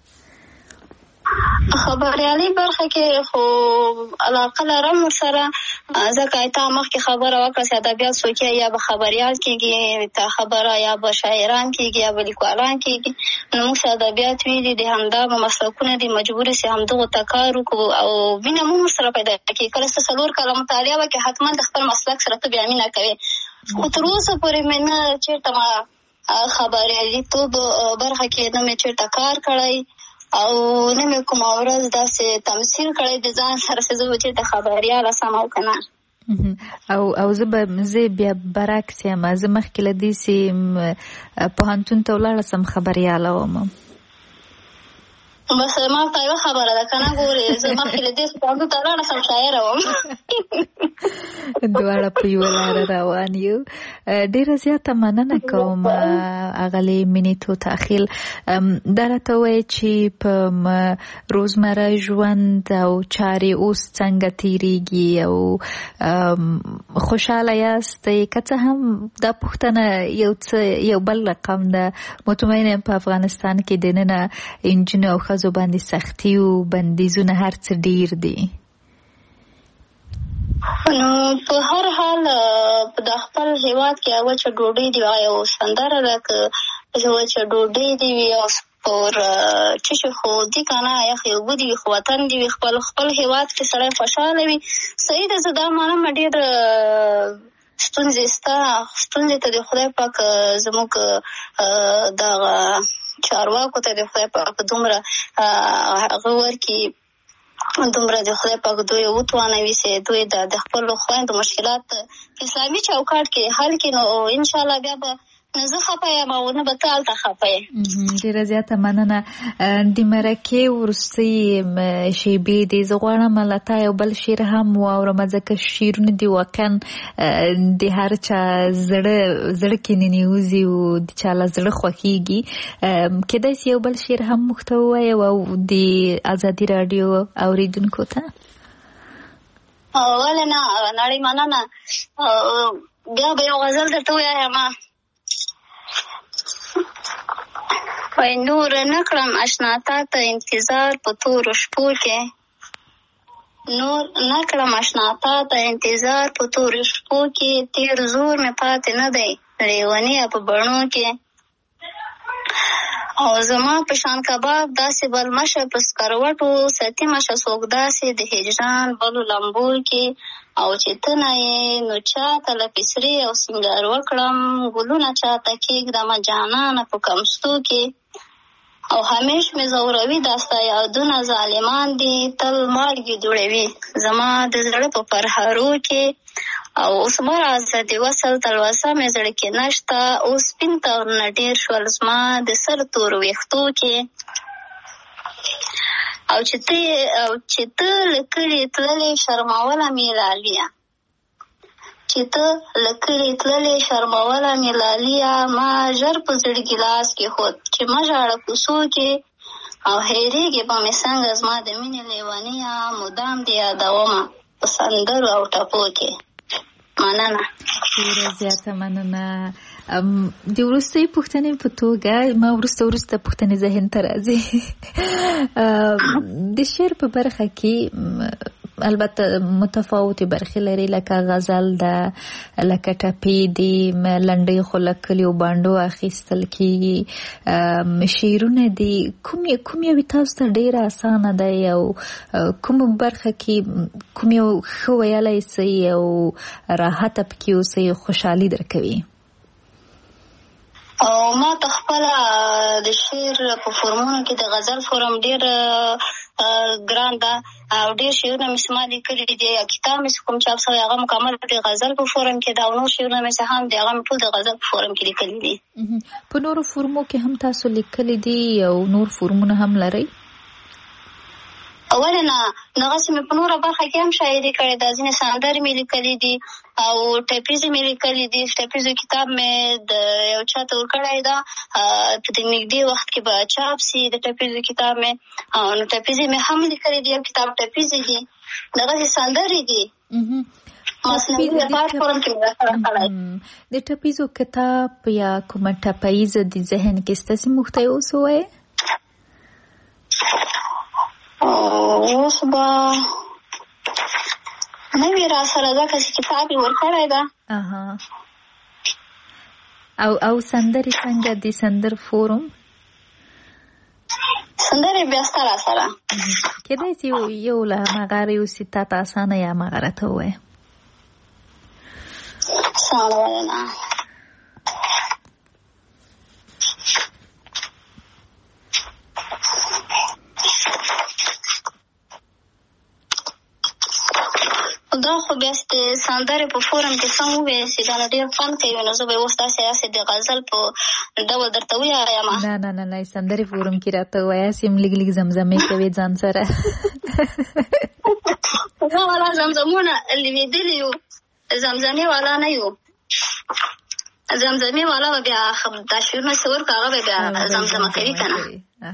S5: خبريالي برخه کې خو علاقه لرم سره ځکه ایته مخکې خبره وکړه چې ادبیات څوک یا به خبريال کېږي ته خبره یا به شاعران کېږي یا به لیکوالان کېږي نو موږ ادبیات ویلي دي همدا مسلکونه دي مجبور سي همدغه تکار وکړو او وینه موږ سره پیدا کېږي کله چې څلور کاله مطالعه وکړي حتما د خپل مسلک سره ته بیا مینه کوي خو تر اوسه پورې مې نه چېرته ما خبريالي توب برخه کې نه مې چېرته کار کړی او نه مې کوم ورځ داسې تمثيل کړی د ځان سره چې زه چې د خبريال سم او کنه
S4: او او زه به زه بیا برعکس یم زه مخکې له دې چې پوهنتون ته ولاړه سم خبرياله وم
S5: بس ما ته یو خبره ده کنه ګورې زه مخکې له دې چې پوهنتون ته ولاړه سم شاعره وم
S4: دواړه په یو لار روان یو ډیره زیاته مننه کوم اغلی منیتو تاخیل دا راته وایي چې په روزمره ژوند او چارې اوس څنګه تیریږي او خوشاله یاستئ که څه هم دا پوښتنه یو څه یو بل رقم ده مطمئنه په افغانستان کې دننه انجن او ښځو باندې سختي او بندیزونه هر څه ډیر دي
S5: نو په هر حال په خپل هیواد کې هغه چې ډوډۍ دی او سندره ده که چې ډوډۍ دی او پر چې خو دي کنه یا خو بودی خو وطن دی خپل خپل هیواد کې سړی خوشاله وي صحیح ده زه دا مانم ډېر ستونزې ستا ستونزې ته د خدای پاک زموږ دا چارواکو ته د خدای پاک دومره هغه ورکي دومره د خدای پاک دوی وتوانوي چې دوی د خپل خويندو مشکلات اسلامي چوکاټ کې حل کړي نو ان شاء الله بیا به نو زه خفه یم او نه به ته هلته خفه یې.
S4: ډېره زیاته مننه. د مرکې وروستۍ شیبې دي، زه غواړم له تا یو بل شعر هم واورم ځکه شعرونه دي واقعا د هر چا زړه زړه کې ننوځي او د چا له زړه خوښېږي. کیدای شي یو بل شعر هم موږ ته ووایې او د ازادي راډیو اورېدونکو ته؟
S5: ولې نه نړۍ مننه. بیا به یو غزل درته ووایم. وای نور نه کړم اشنا تا ته انتظار په تورو شپو کې، نور نه کړم اشنا تا ته انتظار په تورو شپو کې، تیر زور مې پاتې نه دی لیونی په بڼو کې. او زما په شان کباب داسې بل مشه په سکروټو، ستی مشه څوک داسې د هجران بلو لمبو کې. او چې ته نه یې نو چاته له پسرې او سینګار وکړم، ګلونه چاته کېږدمه جانانه په کمستو کې. او همیش مې زوروي دا ستا یادونه ظالمان دي، تل مالګې دوړوي زما د زړه په پرهارو کې. او اوس مه راځه د وصل تلوسه مې زړه کې نشته، اوس سپین تارونه ډېر شول زما د سر تورو ویښتو کې. او چې ته او چې ته له کلي تللې شرموله مې لاليه، چې ته له کلي تللې شرموله مې لاليه، ما ژر په زړه ګیلاس کې خود چې مه ژاړه کوڅو کې. او هېرېږي به مې څنګه زما د مینې لیونیه، مدام دې یادومه په سندرو او ټپو کې. مننه.
S4: ډېره زیاته مننه. د وروستۍ پوښتنې په توګه ما وروسته وروسته پوښتنې ذهن ته راځي. د شعر په برخه کې البته متفاوتې برخې لري، لکه غزل ده، لکه ټپې دي، لنډۍ خو له کلیو بانډو اخیستل کېږي، شعرونه دي. کوم کوم یو تاسو ته ډېره اسانه دی او کوم برخه کې کوم یو ښه ویلی سئ او راحته پکې اوسئ خوشحالي درکوي؟
S5: او ما ته خپله د شعر په فورمونو کې د غزل فورم ډېر ګران ده او ډېر شعرونه مې ما لیکلي دي. کتاب مې کوم چاپ شوی هغه مکمل د غزل په فورم کې ده او نور شعرونه مې هم دي هغه مې ټول د غزل په فورم کې لیکلي دي.
S4: په نورو فورمو کې هم تاسو لیکلي دي او نور فورمونه هم لرئ؟
S5: ولې نه، دغسې مې په نوره برخه کې هم شاعري کړې ده، ځینې سندرې مې لیکلي دي او ټپیزې مې لیکلي دي. ټپیزو کتاب مې د یو چا ته ورکړی ده، په د نږدې وخت کې به چاپ سي د ټپیزو کتاب مې. نو ټپیزې مې هم لیکلي دي، یو کتاب ټپیزې دي، دغسې سندرې دي.
S4: د ټپیزو کتاب یا کومه ټپیزه د ذهن کې ستاسې موږ ته یې اوس ووایې؟
S5: اوس به نه وي را سره ځکه چې کتاب یې ورکړی ده.
S4: او او سندرې څنګه د سندر فورم؟
S5: سندرې بیا ستا را سره
S4: کېدای شي یو له هماغه یوسي تا ته اسانه یا هماغه راته ووایه.
S5: سمه ولې نه. دا خو بیا د سندرې په فورم کې سم ووایې چې دا نو ډېر خوند کوي، نو زه به یې اوس داسې داسې د غزل په ډول درته ووایم.
S4: نه نه نه نه سندرې فورم کې راته ووایاست یم لږ لږ زمزمې کوې ځان سره.
S5: دا والا زمزمونه لوېدلي یو، زمزمې والا نه یو. زمزمې والا به بیا دا شعرونه چې ورکړو هغه به بیا زمزمه کوي که نه.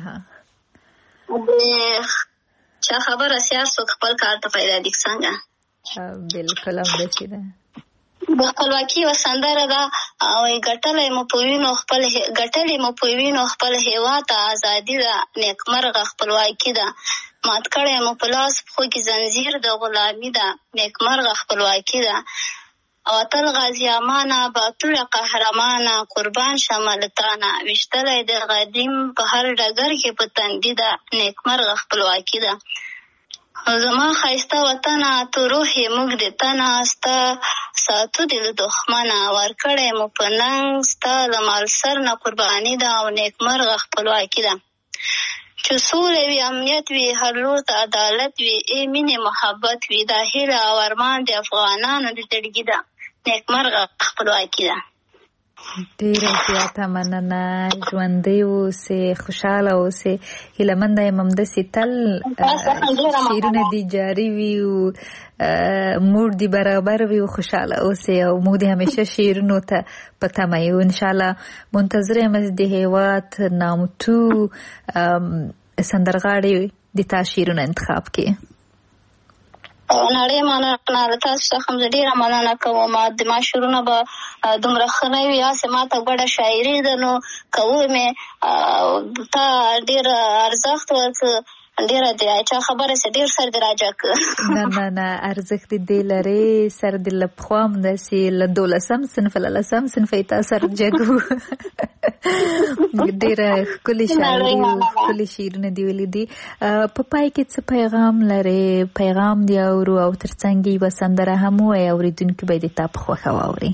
S5: د چا خبره سیار څوک خپل کار ته پیدا دي څنګه.
S4: بالکل هم داسې ده.
S5: د خپلواکي یوه سندره ده او ګټلی مو په وینو خپل ګټلې مو په وینو خپل هېواد ته ازادي ده، نیکمرغه خپلواکي ده، مات کړی مو په لاس پښو کې زنځیر د غلامي ده، نیکمرغه خپلواکي ده. او تل غازي امانه باتوره قهرمانه، قربان شمه له تانه، ویشتلی د قدیم په هر ډګر کې په تندي ده، نیکمرغه خپلواکي ده. زما ښایسته وطنه تو روح یې موږ د تنه، ستا ساتو دې له دښمنه، ورکړی مو په ننګ ستا له مالسر نه قرباني ده او نیکمرغه خپلواکي ده. چې سوله وي، امنیت وي، هر لور ته عدالت وي، ای مینې محبت وي، دا هیله او ارمان د افغانانو د زړګي ده، نیکمرغه خپلواکي ده.
S4: ډیره زیاته مننه. ژوندی اوسې، خوشحاله اوسې. هیله منده یم همداسې تل شعرونه دې جاري وي او موډ دې برابر وي او خوشحاله اوسې او موږ دې همیشه شعرونو ته په تمه یو. انشاءالله منتظره یم چې د هېواد نامتو سندرغاړي د تا شعرونه انتخاب کړي.
S5: نړۍ مننه له تاسو څخه زه ډېره مننه کوم. د ما شعرونه به دومره ښه نه وي، هسې ما ته ګډه شاعري ده، نو که ومې تا ډېر ارزښت ورکړه، ډېره د چا خبره سه ډېر سر دې راجع کړه.
S4: نه نه نه ارزښت دې لري، سر دې له پخوا همداسې له دولسم صنف له لسم صنف یې تا سر جګ و. ډېره ښکلې شاعري او ښکلې شعرونه دې ویلي دي. په پای کې څه پیغام لرې؟ پیغام دې اورو او تر څنګ یوه سندره هم ووایې، اورېدونکي به یې د تا په خوښه واوري.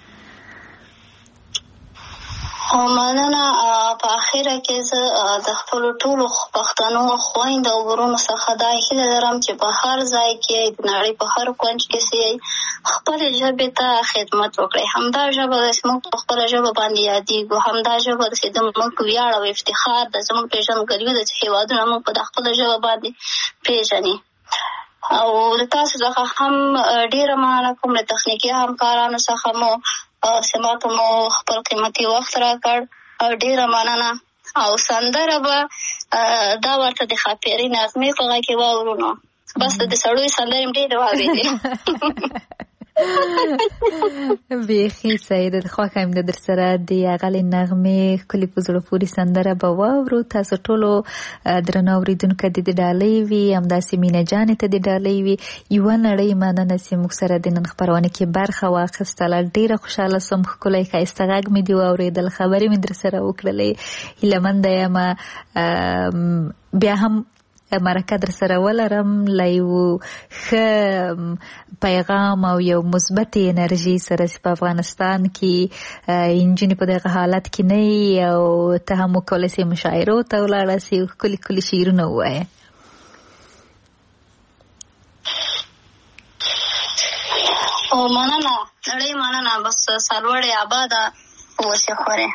S5: مننه. په اخره کې زه د خپلو ټولو پښتنو خویندو او ورونو څخه دا هیله لرم چې په هر ځای کې د نړۍ په هر کونج کې چې خپلې ژبې ته خدمت وکړئ. همدا ژبه ده چې موږ په خپله ژبه باندې یادېږو، همدا ژبه ده چې زموږ ویاړ او افتخار ده، زموږ پېژندګلوي ده چې هېوادونه موږ په خپله ژبه باندې پېژني. او له تاسو څخه هم ډېره مننه کوم، له تخنیکي همکارانو څخه مو سماته مو خپل قیمتي وخت راکړ، ډېره مننه. او سندره به دا ورته د ښاپیرۍ نغمې په غږ کې واورو. نو بس د سړیو سندرې م ډېرې واورېدې. بیخي سعیده خوښه یم در سره د هغلې نغمې ښکلې په زړه پورې سندره به واورو. تاسو ټولو درنو اورېدونکو ته د ډالۍ وي، همداسې مینه جانې ته د ډالۍ وي. یوه نړۍ مننه چې موږ سره د نن خپرونه کې برخه واخیستله. ډېره خوشحاله سوم، ښکلی ښایسته غږ مې دې واورېدل، خبرې مې در سره وکړلې. هیله منده یم بیا هم مرکه در سره ولرم له یو ښه پیغام او یو مثبت انرژي سره چې په افغانستان کې نجونې په دغه حالت کې نه وي او ته هم وکولی شې مشاعرو ته ولاړه شې او ښکلي ښکلي شعرونه ووایې. او مننه نړۍ مننه. بس سرلوړې آباده اوسې خورې.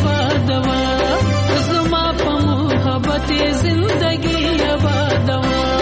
S8: زندگی آباد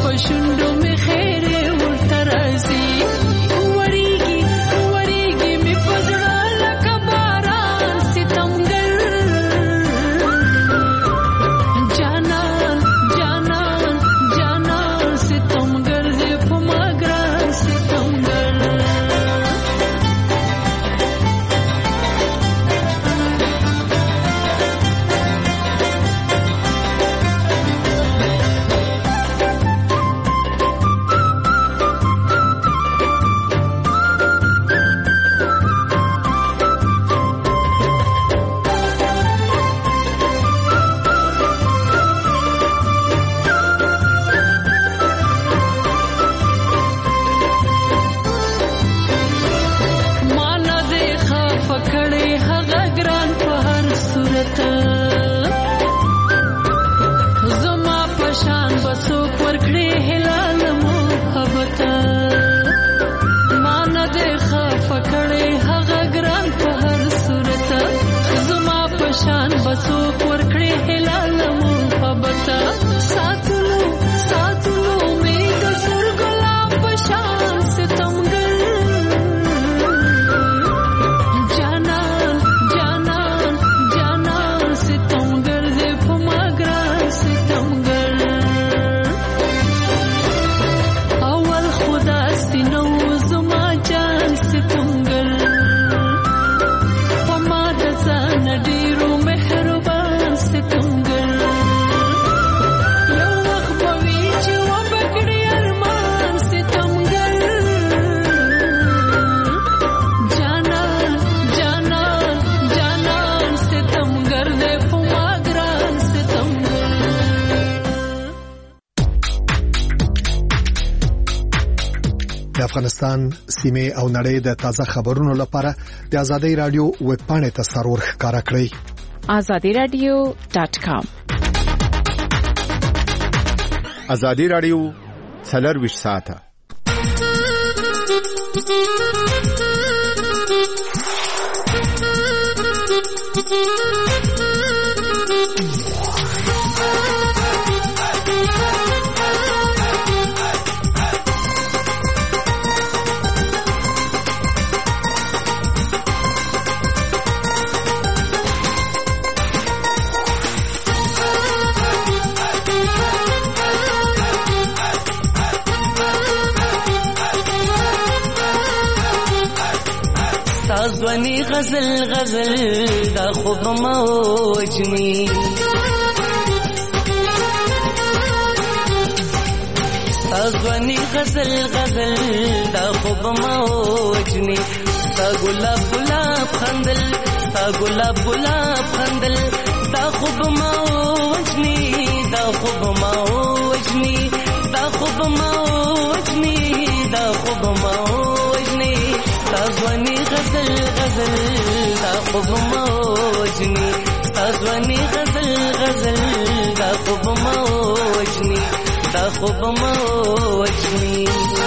S8: پښوندو می خیر ورته راځي وریږي وریږي می پزړه لکه باران ستمګر جانان جانان جانان ستمګر دې په ما ګران ستمګر
S2: افغانستان سیمه او نړۍ د تازه خبرونو لپاره د آزادۍ رادیو ویب پاڼې ته سرور ښکارا کړئ
S3: آزادی رادیو ډاٹ کام
S9: آزادی رادیو څلرویشت ساعته
S6: ځواني غزل غزل دا خوب موجني ځواني غزل غزل دا خوب موجني تا ګلاب ګلاب خندل تا ګلاب ګلاب خندل دا خوب موجني دا خوب موجني دا خوب موجني دا خوب موجني ځواني غزل غزل دا خوب موجني ځواني غزل غزل دا خوب موجني دا خوب موجني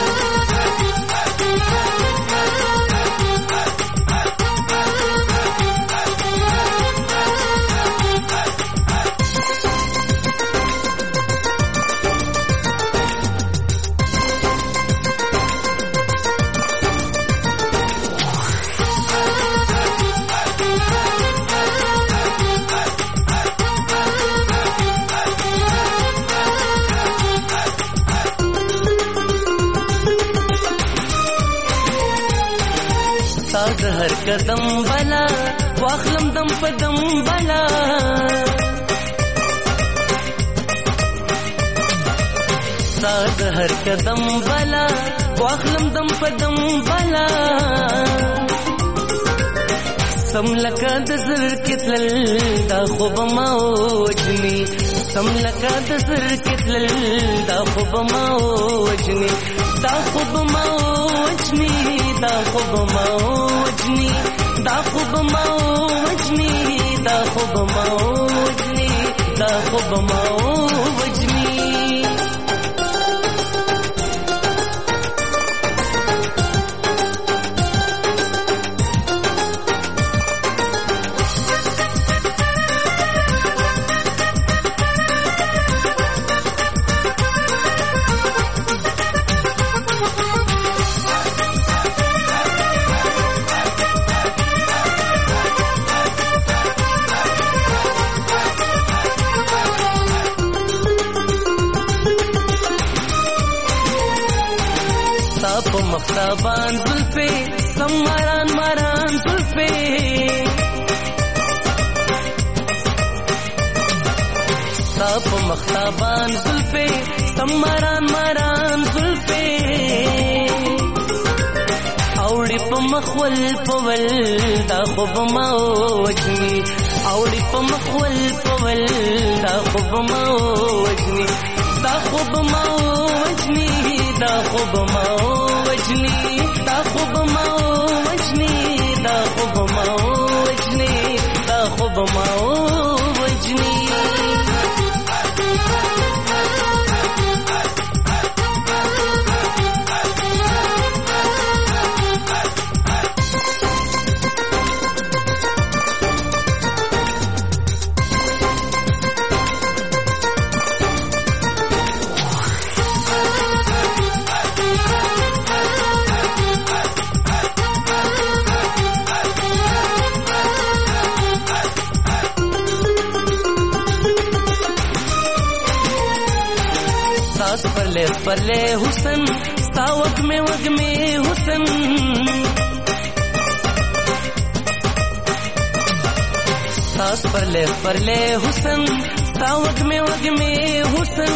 S6: هر قدم بلا واخلم دم په دم بلا ساز هر قدم بلا واخلم دم په دم بلا سم لکه د زر کتل دا خوب موجني سم لکه د زر کتل دا خوب موجني دا خوب موجني دا خوب موجني دا خوب موجني دا خوب موجني دا خوب موجني مختابان زلفې سم ماران ماران زلفې ستا په مختابان زلفې سم ماران ماران زلفې اوړي په مخول پول دا خوب ما وجني اوړي په مخول پول دا خوب ما وجني دا خوب ما وجني دا خوب ما وجني دا خوب ما وجني دا خوب ما وجني دا خوب ما وجني परले परले हुसन स्ता वग में वग में हुसन सास परले परले हुसन स्ता वग में वग में हुसन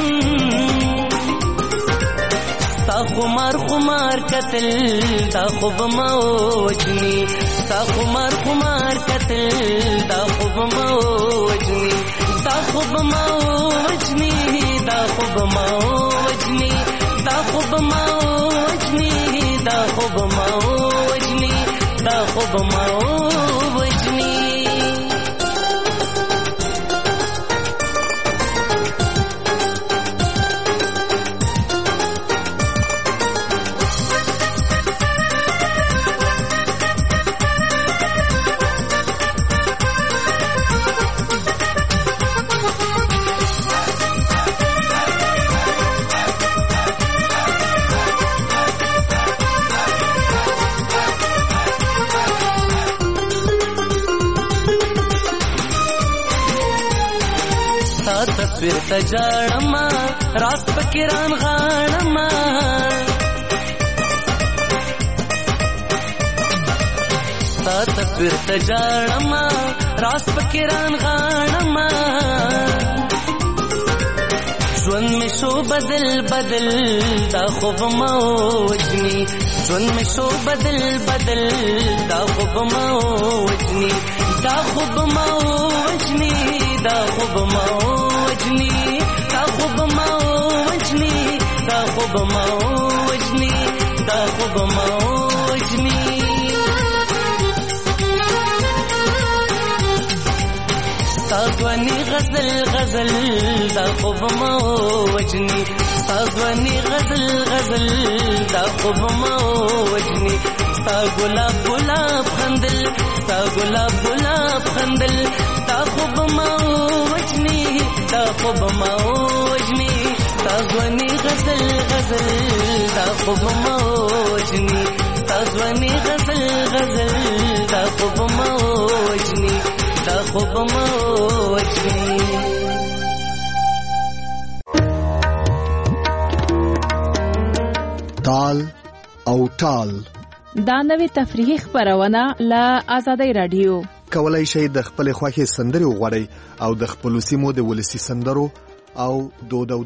S6: ता खुमार खुमार कतल ता खुब मौजनी ता खुमार खुमार कतल ता खुब मौजनी ता खुब मौजनी ता खुब मौजनी ता खुब मौजनी ता खुब मौजनी ता खुब मौजनी تصویر تجارما راست پکران غانما تا تصویر تجارما راست پکران غانما ژوند می شو بدل بدل دا خوب موجنی ژوند می شو بدل بدل دا خوب موجنی دا خوب موجنی دا خوب موجنی دا خوب موجنی دا خوب موجنی دا خوب موجنی ساغوانی غزل غزل دا خوب موجنی ساغوانی غزل غزل دا خوب موجنی ستا گلاب گلاب خندل ستا گلاب گلاب خندل دا خوب موجنی دا خوب موجنی ساغوانی غزل غزل دا خوب موجنی ساغوانی غزل غزل دا خوب موجنی دا خوب موجنی
S2: تال او ټال
S3: دا نوې تفریحي خبرونه له آزادۍ رادیو
S2: کولای شئ د خپل خوښي سندري وغوړئ او د خپل سیمو د ولسی سندرو او دود